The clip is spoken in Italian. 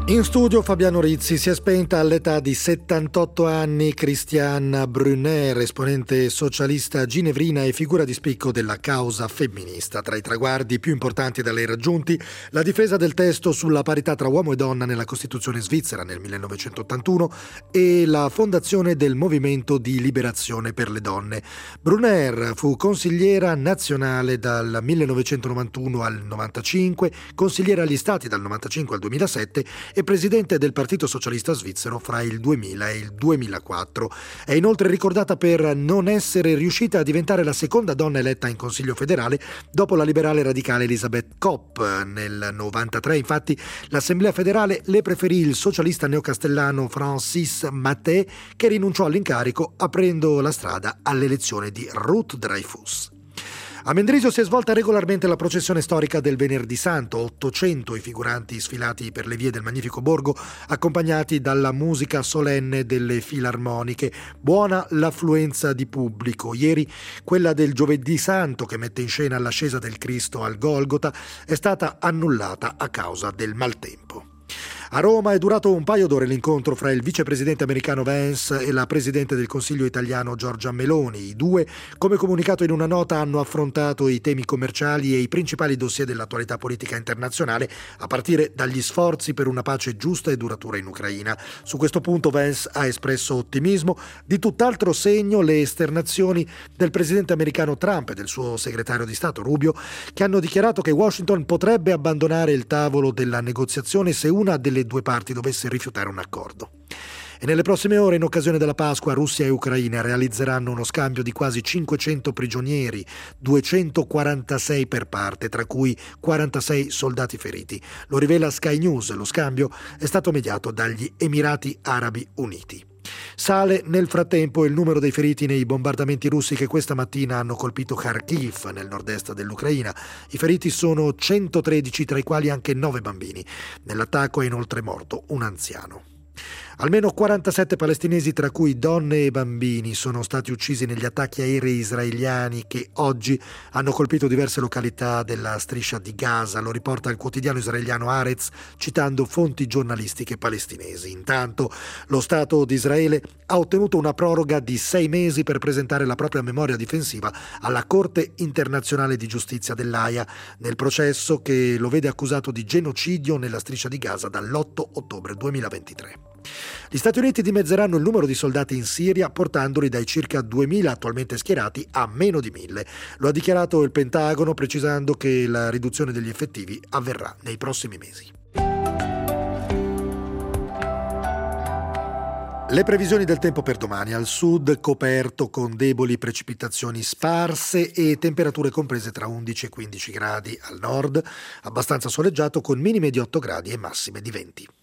In studio Fabiano Rizzi. Si è spenta all'età di 78 anni Christiane Brunner, esponente socialista ginevrina e figura di spicco della causa femminista. Tra i traguardi più importanti da lei raggiunti, la difesa del testo sulla parità tra uomo e donna nella Costituzione svizzera nel 1981 e la fondazione del Movimento di Liberazione per le Donne. Brunner fu consigliera nazionale dal 1991 al 95, consigliera agli Stati dal 95 al 2007 e presidente del Partito Socialista Svizzero fra il 2000 e il 2004. È inoltre ricordata per non essere riuscita a diventare la seconda donna eletta in Consiglio federale dopo la liberale radicale Elisabeth Kopp. Nel 93, infatti, l'Assemblea federale le preferì il socialista neocastellano Francis Mathé, che rinunciò all'incarico aprendo la strada all'elezione di Ruth Dreifuss. A Mendrisio si è svolta regolarmente la processione storica del Venerdì Santo, 800 i figuranti sfilati per le vie del magnifico borgo, accompagnati dalla musica solenne delle filarmoniche. Buona l'affluenza di pubblico. Ieri quella del Giovedì Santo, che mette in scena l'ascesa del Cristo al Golgota, è stata annullata a causa del maltempo. A Roma è durato un paio d'ore l'incontro fra il vicepresidente americano Vance e la presidente del Consiglio italiano Giorgia Meloni. I due, come comunicato in una nota, hanno affrontato i temi commerciali e i principali dossier dell'attualità politica internazionale, a partire dagli sforzi per una pace giusta e duratura in Ucraina. Su questo punto Vance ha espresso ottimismo. Di tutt'altro segno le esternazioni del presidente americano Trump e del suo segretario di Stato Rubio, che hanno dichiarato che Washington potrebbe abbandonare il tavolo della negoziazione se una delle due parti dovesse rifiutare un accordo. E nelle prossime ore, in occasione della Pasqua, Russia e Ucraina realizzeranno uno scambio di quasi 500 prigionieri, 246 per parte, tra cui 46 soldati feriti. Lo rivela Sky News. Lo scambio è stato mediato dagli Emirati Arabi Uniti. Sale nel frattempo il numero dei feriti nei bombardamenti russi che questa mattina hanno colpito Kharkiv, nel nord-est dell'Ucraina. I feriti sono 113, tra i quali anche 9 bambini. Nell'attacco è inoltre morto un anziano. Almeno 47 palestinesi, tra cui donne e bambini, sono stati uccisi negli attacchi aerei israeliani che oggi hanno colpito diverse località della striscia di Gaza. Lo riporta il quotidiano israeliano Haaretz, citando fonti giornalistiche palestinesi. Intanto lo Stato di Israele ha ottenuto una proroga di 6 mesi per presentare la propria memoria difensiva alla Corte internazionale di giustizia dell'Aia, nel processo che lo vede accusato di genocidio nella striscia di Gaza dall'8 ottobre 2023. Gli Stati Uniti dimezzeranno il numero di soldati in Siria, portandoli dai circa 2.000 attualmente schierati a meno di 1.000. Lo ha dichiarato il Pentagono, precisando che la riduzione degli effettivi avverrà nei prossimi mesi. Le previsioni del tempo per domani: al sud coperto con deboli precipitazioni sparse e temperature comprese tra 11 e 15 gradi, al nord abbastanza soleggiato con minime di 8 gradi e massime di 20.